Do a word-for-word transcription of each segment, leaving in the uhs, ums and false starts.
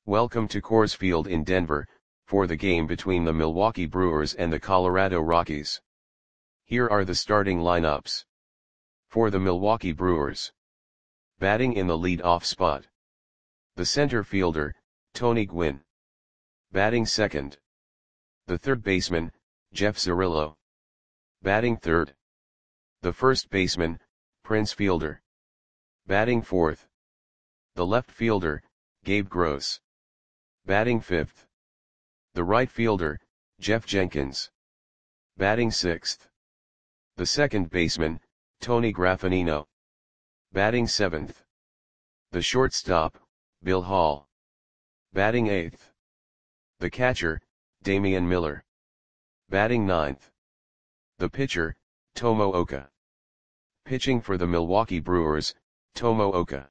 Welcome to Coors Field in Denver, for the game between the Milwaukee Brewers and the Colorado Rockies. Here are the starting lineups. For the Milwaukee Brewers. Batting in the lead-off spot. The center fielder, Tony Gwynn. Batting second. The third baseman, Jeff Cirillo. Batting third. The first baseman, Prince Fielder. Batting fourth. The left fielder, Gabe Gross. Batting fifth. The right fielder, Jeff Jenkins. Batting sixth. The second baseman, Tony Graffagnino. Batting seventh. The shortstop, Bill Hall. Batting eighth. The catcher, Damian Miller. Batting ninth. The pitcher, Tomo Oka. Pitching for the Milwaukee Brewers, Tomo Oka.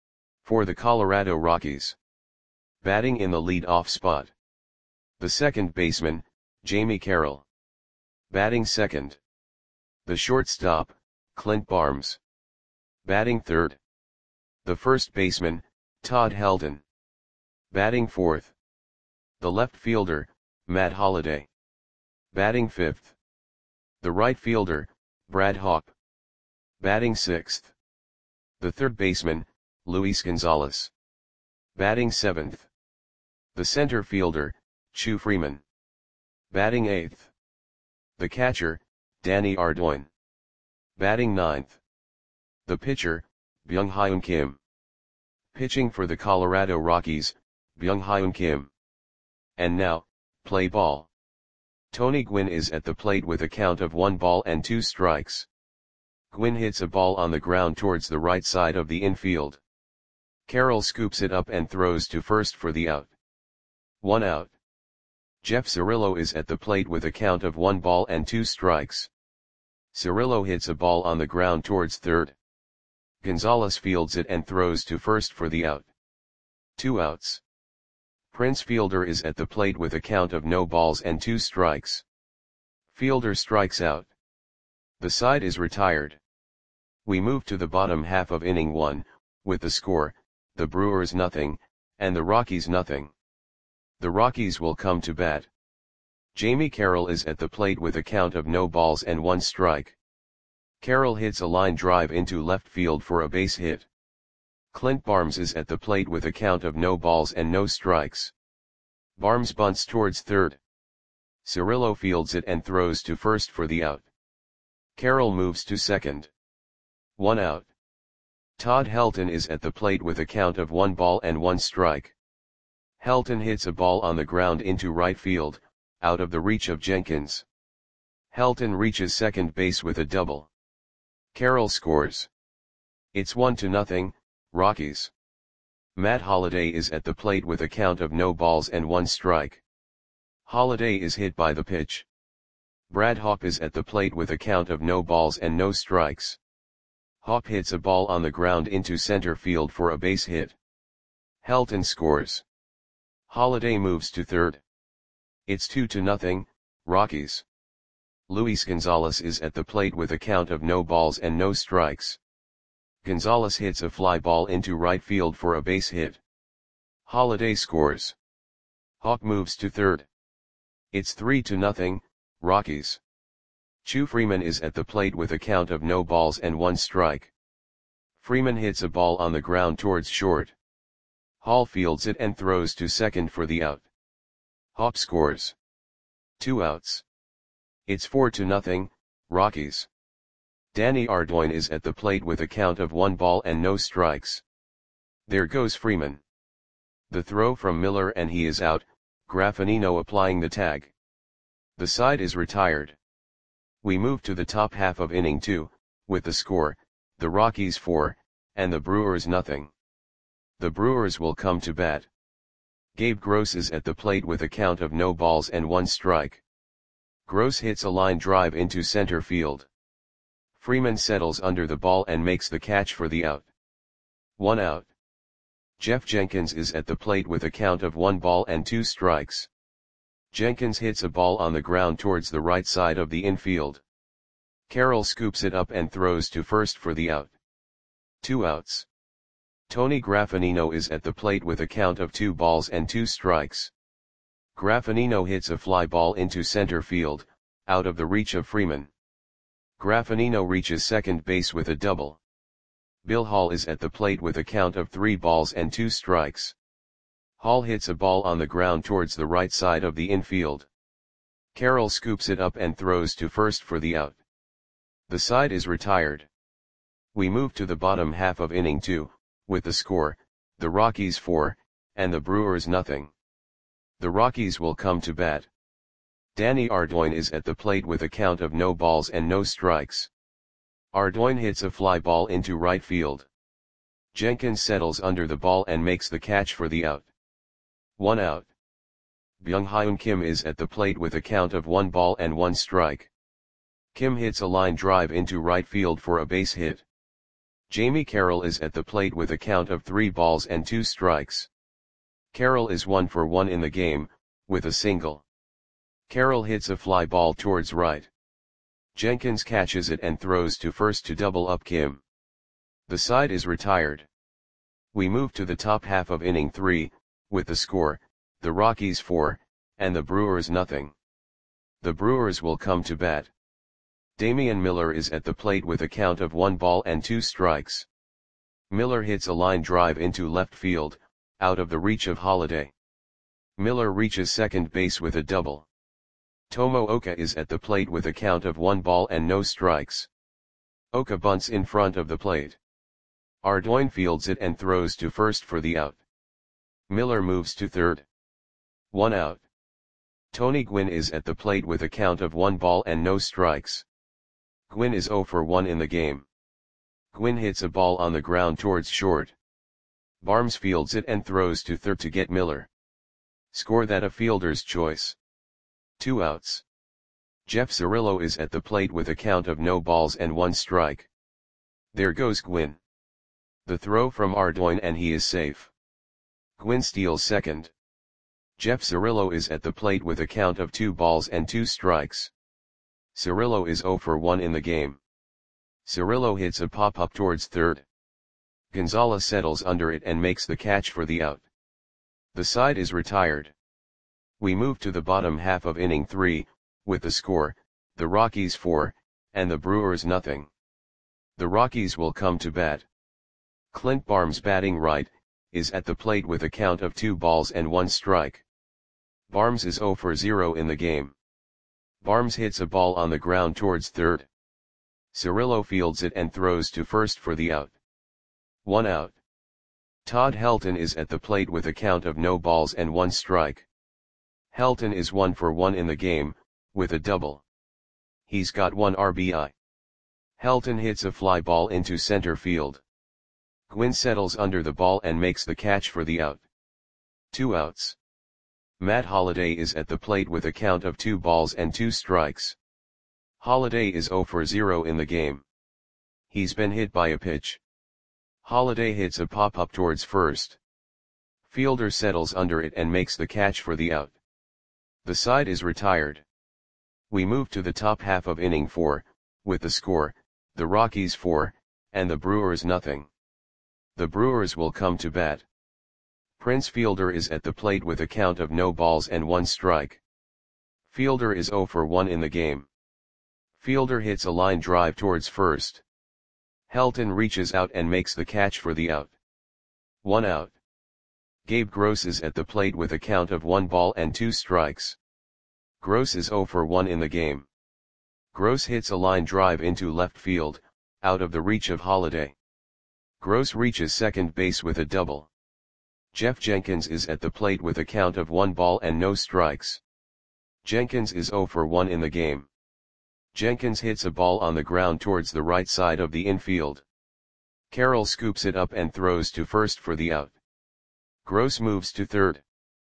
For the Colorado Rockies. Batting in the lead-off spot. The second baseman, Jamie Carroll. Batting second. The shortstop, Clint Barnes. Batting third. The first baseman, Todd Helton. Batting fourth. The left fielder, Matt Holliday. Batting fifth. The right fielder, Brad Hawpe. Batting sixth. The third baseman, Luis Gonzalez. Batting seventh. The center fielder, Chu Freeman. Batting eighth. The catcher, Danny Ardoin. Batting ninth. The pitcher, Byung-Hyun Kim. Pitching for the Colorado Rockies, Byung-Hyun Kim. And now, play ball. Tony Gwynn is at the plate with a count of one ball and two strikes. Gwynn hits a ball on the ground towards the right side of the infield. Carroll scoops it up and throws to first for the out. One out. Jeff Cirillo is at the plate with a count of one ball and two strikes. Cirillo hits a ball on the ground towards third. Gonzalez fields it and throws to first for the out. Two outs. Prince Fielder is at the plate with a count of no balls and two strikes. Fielder strikes out. The side is retired. We move to the bottom half of inning one, with the score, the Brewers nothing, and the Rockies nothing. The Rockies will come to bat. Jamie Carroll is at the plate with a count of no balls and one strike. Carroll hits a line drive into left field for a base hit. Clint Barnes is at the plate with a count of no balls and no strikes. Barnes bunts towards third. Cirillo fields it and throws to first for the out. Carroll moves to second. One out. Todd Helton is at the plate with a count of one ball and one strike. Helton hits a ball on the ground into right field, out of the reach of Jenkins. Helton reaches second base with a double. Carroll scores. It's one to nothing, Rockies. Matt Holliday is at the plate with a count of no balls and one strike. Holliday is hit by the pitch. Brad Hawpe is at the plate with a count of no balls and no strikes. Hawpe hits a ball on the ground into center field for a base hit. Helton scores. Holliday moves to third. It's two to nothing, Rockies. Luis Gonzalez is at the plate with a count of no balls and no strikes. Gonzalez hits a fly ball into right field for a base hit. Holliday scores. Hawpe moves to third. It's three to nothing, Rockies. Chu Freeman is at the plate with a count of no balls and one strike. Freeman hits a ball on the ground towards short. Hall fields it and throws to second for the out. Hawpe scores. Two outs. It's four to nothing, Rockies. Danny Ardoin is at the plate with a count of one ball and no strikes. There goes Freeman. The throw from Miller and he is out, Graffagnino applying the tag. The side is retired. We move to the top half of inning two, with the score, the Rockies four, and the Brewers nothing. The Brewers will come to bat. Gabe Gross is at the plate with a count of no balls and one strike. Gross hits a line drive into center field. Freeman settles under the ball and makes the catch for the out. One out. Jeff Jenkins is at the plate with a count of one ball and two strikes. Jenkins hits a ball on the ground towards the right side of the infield. Carroll scoops it up and throws to first for the out. Two outs. Tony Graffagnino is at the plate with a count of two balls and two strikes. Graffagnino hits a fly ball into center field, out of the reach of Freeman. Graffagnino reaches second base with a double. Bill Hall is at the plate with a count of three balls and two strikes. Hall hits a ball on the ground towards the right side of the infield. Carroll scoops it up and throws to first for the out. The side is retired. We move to the bottom half of inning two, with the score, the Rockies four, and the Brewers nothing. The Rockies will come to bat. Danny Ardoin is at the plate with a count of no balls and no strikes. Ardoin hits a fly ball into right field. Jenkins settles under the ball and makes the catch for the out. One out. Byung-Hyun Kim is at the plate with a count of one ball and one strike. Kim hits a line drive into right field for a base hit. Jamie Carroll is at the plate with a count of three balls and two strikes. Carroll is one for one in the game, with a single. Carroll hits a fly ball towards right. Jenkins catches it and throws to first to double up Kim. The side is retired. We move to the top half of inning three, with the score, the Rockies four, and the Brewers nothing. The Brewers will come to bat. Damian Miller is at the plate with a count of one ball and two strikes. Miller hits a line drive into left field, out of the reach of Holliday. Miller reaches second base with a double. Tomo Oka is at the plate with a count of one ball and no strikes. Oka bunts in front of the plate. Ardoin fields it and throws to first for the out. Miller moves to third. One out. Tony Gwynn is at the plate with a count of one ball and no strikes. Gwynn is zero for one in the game. Gwynn hits a ball on the ground towards short. Barnes fields it and throws to third to get Miller. Score that a fielder's choice. Two outs. Jeff Cirillo is at the plate with a count of no balls and one strike. There goes Gwynn. The throw from Ardoin and he is safe. Gwynn steals second. Jeff Cirillo is at the plate with a count of two balls and two strikes. Cirillo is zero for one in the game. Cirillo hits a pop-up towards third. Gonzalez settles under it and makes the catch for the out. The side is retired. We move to the bottom half of inning three, with the score, the Rockies four, and the Brewers nothing. The Rockies will come to bat. Clint Barnes batting right, is at the plate with a count of two balls and one strike. Barnes is zero for zero in the game. Barnes hits a ball on the ground towards third. Cirillo fields it and throws to first for the out. One out. Todd Helton is at the plate with a count of no balls and one strike. Helton is one for one in the game, with a double. He's got one R B I. Helton hits a fly ball into center field. Gwynn settles under the ball and makes the catch for the out. Two outs. Matt Holliday is at the plate with a count of two balls and two strikes. Holliday is zero for zero in the game. He's been hit by a pitch. Holliday hits a pop-up towards first. Fielder settles under it and makes the catch for the out. The side is retired. We move to the top half of inning four, with the score, the Rockies four, and the Brewers nothing. The Brewers will come to bat. Prince Fielder is at the plate with a count of no balls and one strike. Fielder is zero for one in the game. Fielder hits a line drive towards first. Helton reaches out and makes the catch for the out. One out. Gabe Gross is at the plate with a count of one ball and two strikes. Gross is zero for one in the game. Gross hits a line drive into left field, out of the reach of Holliday. Gross reaches second base with a double. Jeff Jenkins is at the plate with a count of one ball and no strikes. Jenkins is zero for one in the game. Jenkins hits a ball on the ground towards the right side of the infield. Carroll scoops it up and throws to first for the out. Gross moves to third.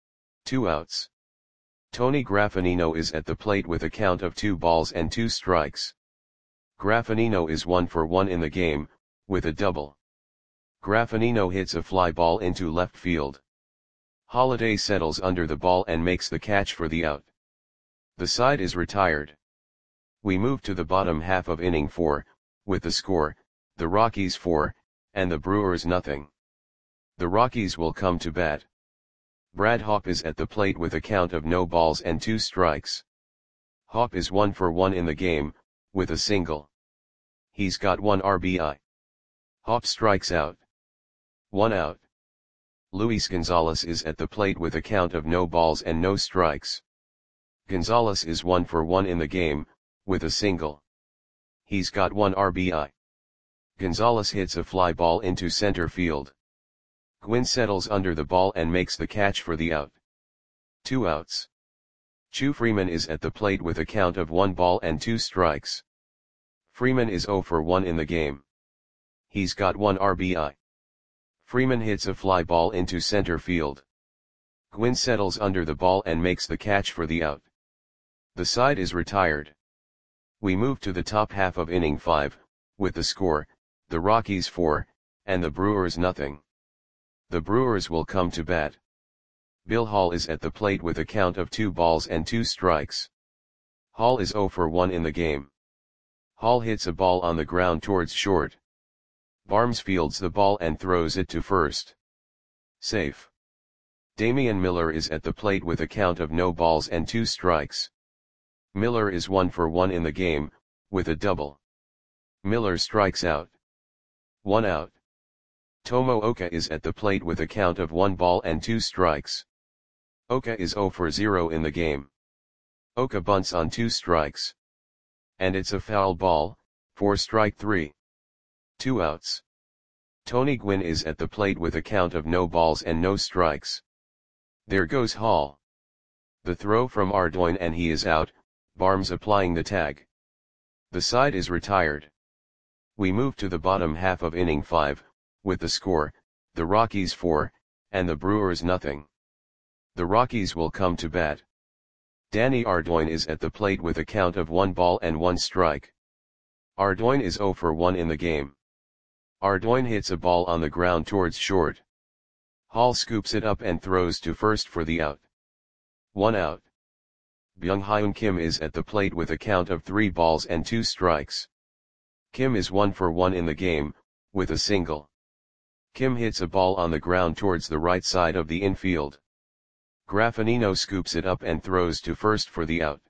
Two outs. Tony Graffagnino is at the plate with a count of two balls and two strikes. Graffagnino is one for one in the game, with a double. Graffagnino hits a fly ball into left field. Holliday settles under the ball and makes the catch for the out. The side is retired. We move to the bottom half of inning four, with the score, the Rockies four, and the Brewers nothing. The Rockies will come to bat. Brad Hawpe is at the plate with a count of no balls and two strikes. Hawpe is one for one in the game, with a single. He's got one R B I. Hawpe strikes out. One out. Luis Gonzalez is at the plate with a count of no balls and no strikes. Gonzalez is one for one in the game, with a single. He's got one R B I. Gonzalez hits a fly ball into center field. Gwynn settles under the ball and makes the catch for the out. Two outs. Chu Freeman is at the plate with a count of one ball and two strikes. Freeman is zero for one in the game. He's got one R B I. Freeman hits a fly ball into center field. Gwynn settles under the ball and makes the catch for the out. The side is retired. We move to the top half of inning five, with the score, the Rockies four, and the Brewers nothing. The Brewers will come to bat. Bill Hall is at the plate with a count of two balls and two strikes. Hall is zero for one in the game. Hall hits a ball on the ground towards short. Barnes fields the ball and throws it to first. Safe. Damian Miller is at the plate with a count of no balls and two strikes. Miller is one for one in the game, with a double. Miller strikes out. One out. Tomo Oka is at the plate with a count of one ball and two strikes. Oka is zero for zero in the game. Oka bunts on two strikes. And it's a foul ball, for strike three. Two outs. Tony Gwynn is at the plate with a count of no balls and no strikes. There goes Hall. The throw from Ardoin and he is out, Barnes applying the tag. The side is retired. We move to the bottom half of inning five, with the score, the Rockies four, and the Brewers nothing. The Rockies will come to bat. Danny Ardoin is at the plate with a count of one ball and one strike. Ardoin is zero for one in the game. Ardoin hits a ball on the ground towards short. Hall scoops it up and throws to first for the out. One out. Byung-Hyun Kim is at the plate with a count of three balls and two strikes. Kim is one for one in the game, with a single. Kim hits a ball on the ground towards the right side of the infield. Graffinino scoops it up and throws to first for the out.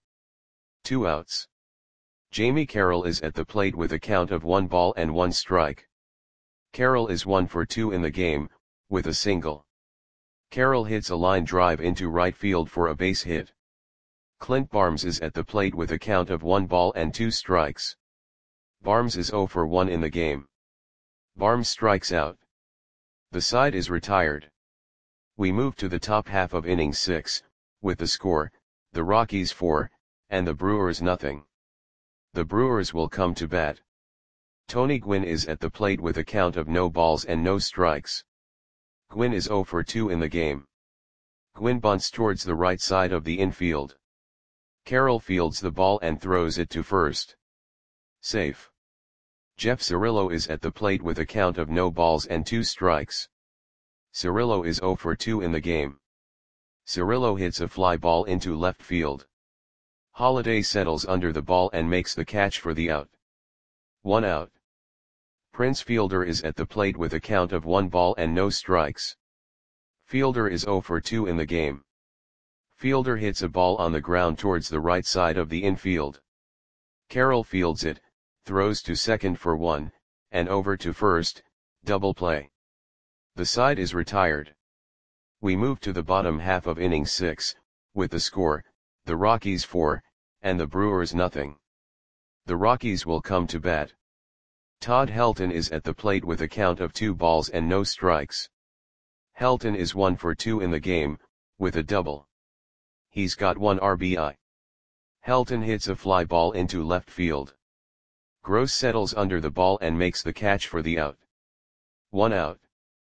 Two outs. Jamie Carroll is at the plate with a count of one ball and one strike. Carroll is one for two in the game, with a single. Carroll hits a line drive into right field for a base hit. Clint Barnes is at the plate with a count of one ball and two strikes. Barnes is zero for one in the game. Barnes strikes out. The side is retired. We move to the top half of inning six, with the score, the Rockies four, and the Brewers nothing. The Brewers will come to bat. Tony Gwynn is at the plate with a count of no balls and no strikes. Gwynn is zero for two in the game. Gwynn bunts towards the right side of the infield. Carroll fields the ball and throws it to first. Safe. Jeff Cirillo is at the plate with a count of no balls and two strikes. Cirillo is zero for two in the game. Cirillo hits a fly ball into left field. Holiday settles under the ball and makes the catch for the out. One out. Prince Fielder is at the plate with a count of one ball and no strikes. Fielder is zero for two in the game. Fielder hits a ball on the ground towards the right side of the infield. Carroll fields it, throws to second for one, and over to first, double play. The side is retired. We move to the bottom half of inning six, with the score, the Rockies four, and the Brewers nothing. The Rockies will come to bat. Todd Helton is at the plate with a count of two balls and no strikes. Helton is one for two in the game, with a double. He's got one R B I. Helton hits a fly ball into left field. Gross settles under the ball and makes the catch for the out. One out.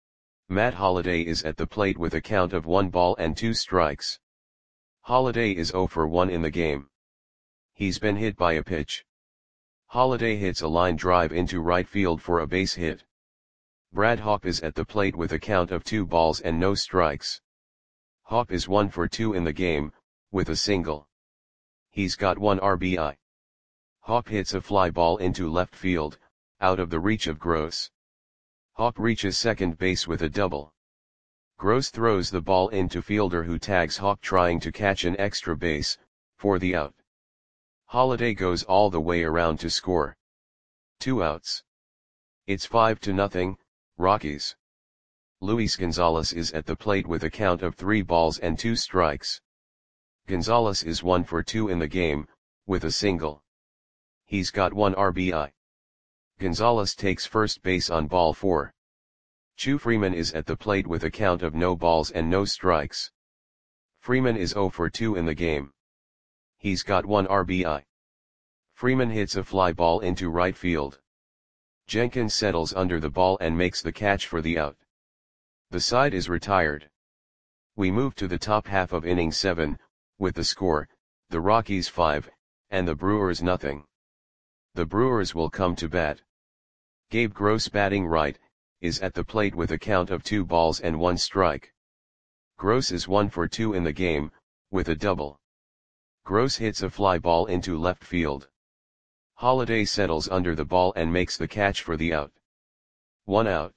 Matt Holliday is at the plate with a count of one ball and two strikes. Holliday is zero for one in the game. He's been hit by a pitch. Holliday hits a line drive into right field for a base hit. Brad Hawpe is at the plate with a count of two balls and no strikes. Hawpe is one for two in the game, with a single. He's got one R B I. Hawpe hits a fly ball into left field, out of the reach of Gross. Hawpe reaches second base with a double. Gross throws the ball into fielder who tags Hawk trying to catch an extra base, for the out. Holliday goes all the way around to score. Two outs. It's five to nothing, Rockies. Luis Gonzalez is at the plate with a count of three balls and two strikes. Gonzalez is one for two in the game, with a single. He's got one R B I. Gonzalez takes first base on ball four. Chu Freeman is at the plate with a count of no balls and no strikes. Freeman is zero for two in the game. He's got one R B I. Freeman hits a fly ball into right field. Jenkins settles under the ball and makes the catch for the out. The side is retired. We move to the top half of inning seven, with the score, the Rockies five, and the Brewers nothing. The Brewers will come to bat. Gabe Gross, batting right, is at the plate with a count of two balls and one strike. Gross is one for two in the game, with a double. Gross hits a fly ball into left field. Holliday settles under the ball and makes the catch for the out. One out.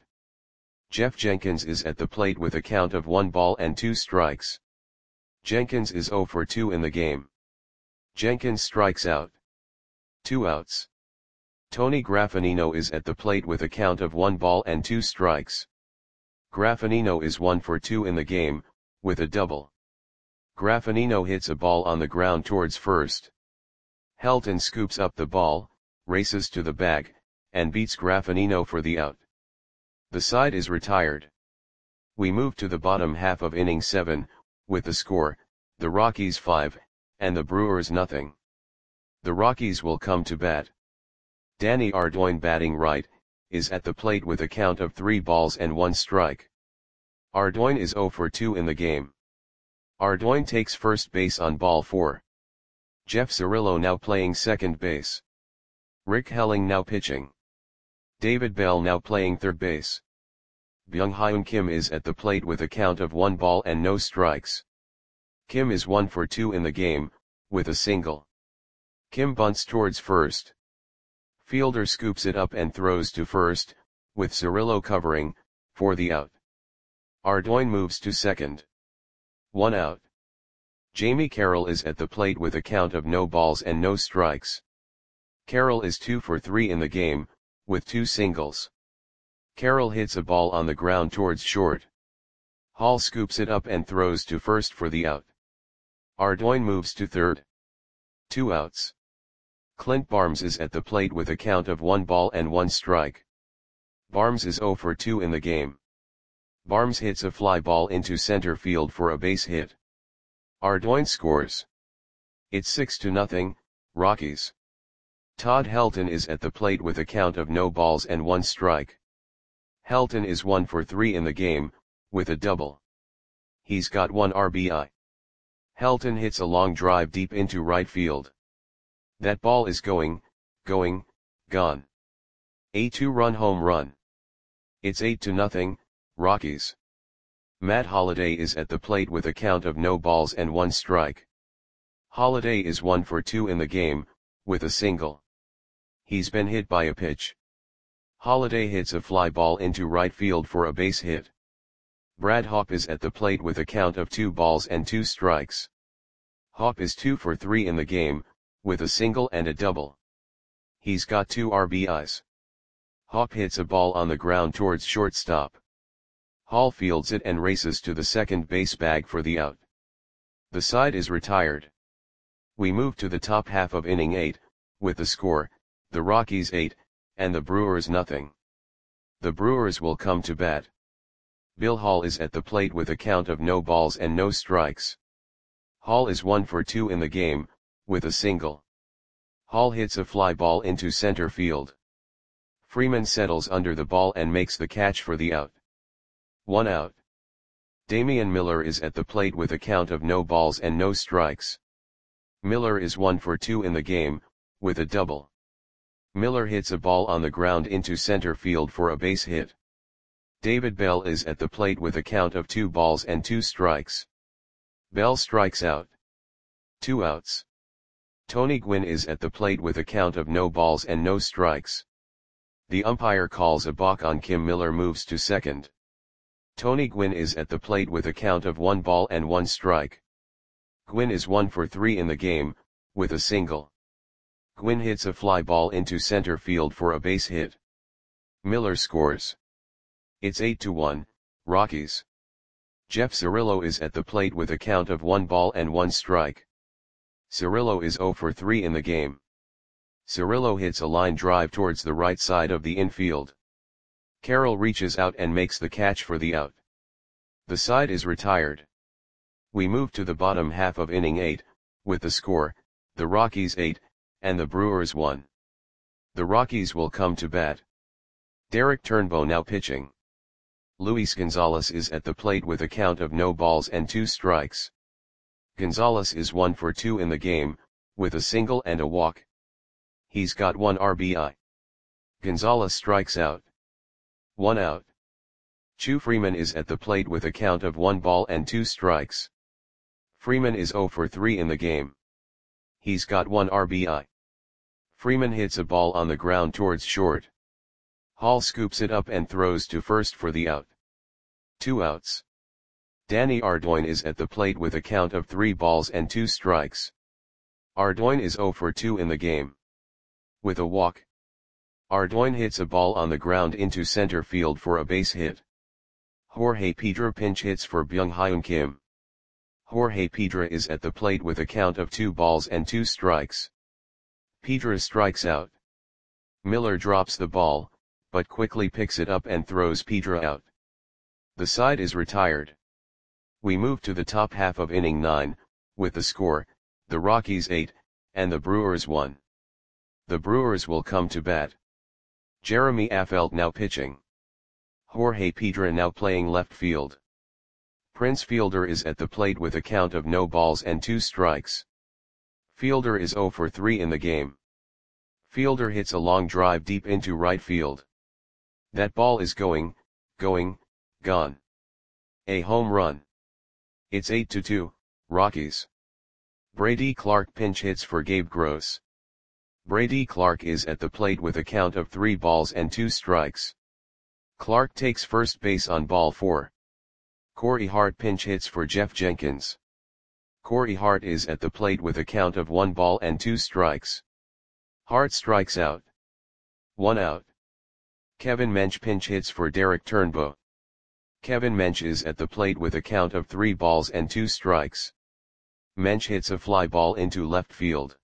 Jeff Jenkins is at the plate with a count of one ball and two strikes. Jenkins is zero for two in the game. Jenkins strikes out. Two outs. Tony Graffanino is at the plate with a count of one ball and two strikes. Graffanino is one for two in the game, with a double. Graffanino hits a ball on the ground towards first. Helton scoops up the ball, races to the bag, and beats Graffanino for the out. The side is retired. We move to the bottom half of inning seven, with the score, the Rockies five, and the Brewers nothing. The Rockies will come to bat. Danny Ardoin, batting right, is at the plate with a count of three balls and one strike. Ardoin is zero for two in the game. Ardoin takes first base on ball four. Jeff Cirillo now playing second base. Rick Helling now pitching. David Bell now playing third base. Byung-Hyun Kim is at the plate with a count of one ball and no strikes. Kim is one for two in the game, with a single. Kim bunts towards first. Fielder scoops it up and throws to first, with Cirillo covering, for the out. Ardoin moves to second. One out. Jamie Carroll is at the plate with a count of no balls and no strikes. Carroll is two for three in the game, with two singles. Carroll hits a ball on the ground towards short. Hall scoops it up and throws to first for the out. Ardoin moves to third. Two outs. Clint Barnes is at the plate with a count of one ball and one strike. Barnes is zero for two in the game. Barnes hits a fly ball into center field for a base hit. Ardoin scores. It's six to nothing, Rockies. Todd Helton is at the plate with a count of no balls and one strike. Helton is one for three in the game, with a double. He's got one R B I. Helton hits a long drive deep into right field. That ball is going, going, gone. A two-run home run. It's eight to nothing, Rockies. Matt Holliday is at the plate with a count of no balls and one strike. Holliday is one for two in the game, with a single. He's been hit by a pitch. Holliday hits a fly ball into right field for a base hit. Brad Hawpe is at the plate with a count of two balls and two strikes. Hawpe is two for three in the game, with a single and a double. He's got two R B Is. Hawpe hits a ball on the ground towards shortstop. Hall fields it and races to the second base bag for the out. The side is retired. We move to the top half of inning eight, with the score, the Rockies eight, and the Brewers nothing. The Brewers will come to bat. Bill Hall is at the plate with a count of no balls and no strikes. Hall is one for two in the game, with a single. Hall hits a fly ball into center field. Freeman settles under the ball and makes the catch for the out. One out. Damian Miller is at the plate with a count of no balls and no strikes. Miller is one for two in the game, with a double. Miller hits a ball on the ground into center field for a base hit. David Bell is at the plate with a count of two balls and two strikes. Bell strikes out. Two outs. Tony Gwynn is at the plate with a count of no balls and no strikes. The umpire calls a balk on Kim. Miller moves to second. Tony Gwynn is at the plate with a count of one ball and one strike. Gwynn is one for three in the game, with a single. Gwynn hits a fly ball into center field for a base hit. Miller scores. It's eight to one, Rockies. Jeff Cirillo is at the plate with a count of one ball and one strike. Cirillo is zero for three in the game. Cirillo hits a line drive towards the right side of the infield. Carroll reaches out and makes the catch for the out. The side is retired. We move to the bottom half of inning eight, with the score, the Rockies eight, and the Brewers one. The Rockies will come to bat. Derek Turnbow now pitching. Luis Gonzalez is at the plate with a count of no balls and two strikes. Gonzalez is one for two in the game, with a single and a walk. He's got one R B I. Gonzalez strikes out. One out. Chu Freeman is at the plate with a count of one ball and two strikes. Freeman is zero for three in the game. He's got one R B I. Freeman hits a ball on the ground towards short. Hall scoops it up and throws to first for the out. Two outs. Danny Ardoin is at the plate with a count of three balls and two strikes. Ardoin is zero for two in the game. With a walk. Ardoin hits a ball on the ground into center field for a base hit. Jorge Pedra pinch hits for Byung-Hyun Kim. Jorge Pedra is at the plate with a count of two balls and two strikes. Pedra strikes out. Miller drops the ball, but quickly picks it up and throws Pedra out. The side is retired. We move to the top half of inning nine, with the score, the Rockies eight, and the Brewers one. The Brewers will come to bat. Jeremy Affeldt now pitching. Jorge Pedra now playing left field. Prince Fielder is at the plate with a count of no balls and two strikes. Fielder is zero for three in the game. Fielder hits a long drive deep into right field. That ball is going, going, gone. A home run. It's eight to two, Rockies. Brady Clark pinch hits for Gabe Gross. Brady Clark is at the plate with a count of three balls and two strikes. Clark takes first base on ball four. Corey Hart pinch hits for Jeff Jenkins. Corey Hart is at the plate with a count of one ball and two strikes. Hart strikes out. One out. Kevin Mench pinch hits for Derek Turnbow. Kevin Mench is at the plate with a count of three balls and two strikes. Mench hits a fly ball into left field.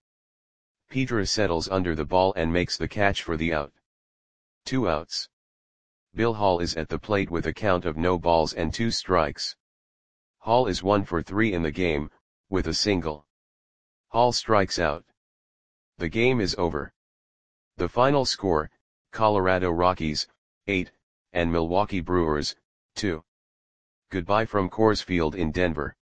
Pedra settles under the ball and makes the catch for the out. Two outs. Bill Hall is at the plate with a count of no balls and two strikes. Hall is one for three in the game, with a single. Hall strikes out. The game is over. The final score, Colorado Rockies, eight, and Milwaukee Brewers, two. Goodbye from Coors Field in Denver.